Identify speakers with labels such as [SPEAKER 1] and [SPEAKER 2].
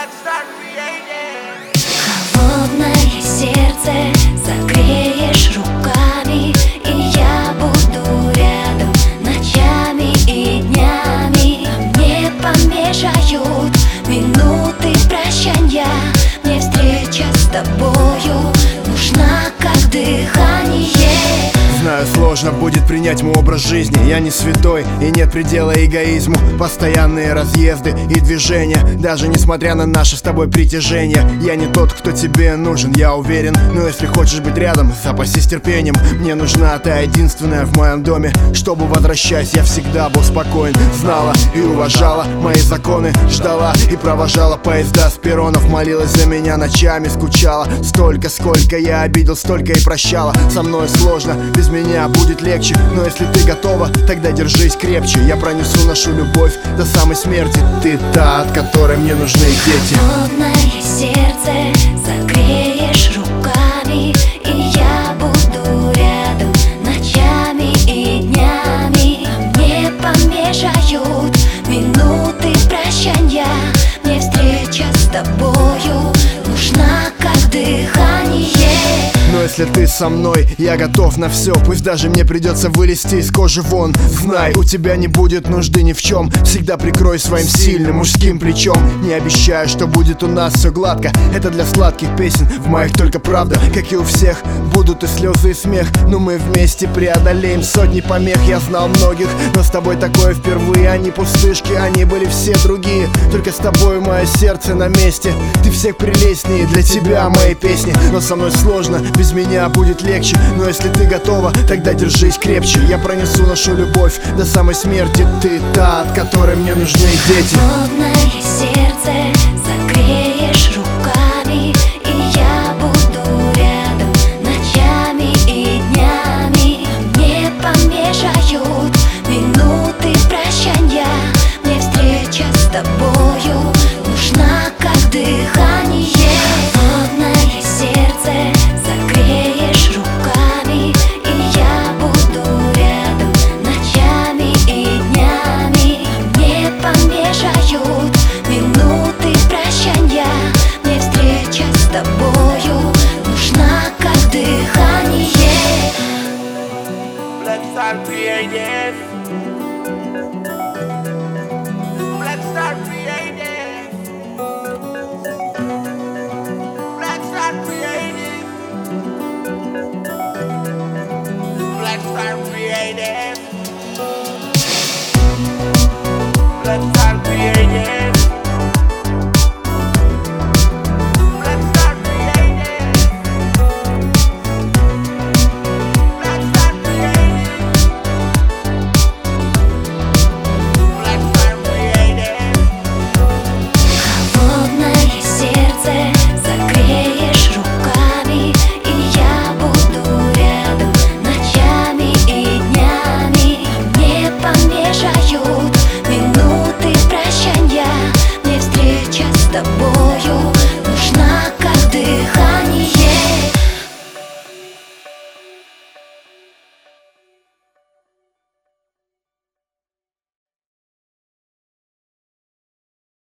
[SPEAKER 1] Холодное сердце согреешь руками, и я буду рядом ночами и днями. Мне помешают минуты прощанья, мне встреча с тобою нужна как дыхание.
[SPEAKER 2] Знаю, сложно будет принять мой образ жизни. Я не святой и нет предела эгоизму. Постоянные разъезды и движения, даже несмотря на наше с тобой притяжение. Я не тот, кто тебе нужен, я уверен. Но если хочешь быть рядом, запасись терпением. Мне нужна та единственная в моем доме, чтобы, возвращаясь, я всегда был спокоен. Знала и уважала мои законы, ждала и провожала поезда с перронов. Молилась за меня ночами, скучала. Столько, сколько я обидел, столько и прощала. Со мной сложно, без меня будет легче. Но если ты готова, тогда держись крепче. Я пронесу нашу любовь до самой смерти. Ты та, от которой мне нужны дети.
[SPEAKER 1] Холодное сердце согреешь руками, и я буду рядом ночами и днями. Мне помешают минуты прощанья, мне встреча с тобою нужна как дыхание.
[SPEAKER 2] Но если ты со мной, я готов на все. Пусть даже мне придется вылезти из кожи вон. Знай, у тебя не будет нужды ни в чем. Всегда прикрой своим сильным мужским плечом. Не обещаю, что будет у нас все гладко. Это для сладких песен, в моих только правда. Как и у всех, будут и слезы, и смех. Но мы вместе преодолеем сотни помех. Я знал многих, но с тобой такое впервые. Они пустышки, они были все другие. Только с тобой мое сердце на месте. Ты всех прелестнее, для тебя мои песни. Но со мной сложно, без меня будет легче. Но если ты готова, тогда держись крепче. Я пронесу нашу любовь до самой смерти. Ты та, от которой мне нужны дети.
[SPEAKER 1] Холодное сердце согреешь руками, и я буду рядом ночами и днями. Мне помешают минуты прощанья, мне встреча с тобою нужна как дыхание. Холодное сердце согреешь руками, и я буду рядом ночами и днями. Мне помешают минуты прощанья, мне встреча с тобою нужна как дыхание.
[SPEAKER 3] Let's start creating. Let's start creating. Let's start creating. Let's start creating. Let's start creating.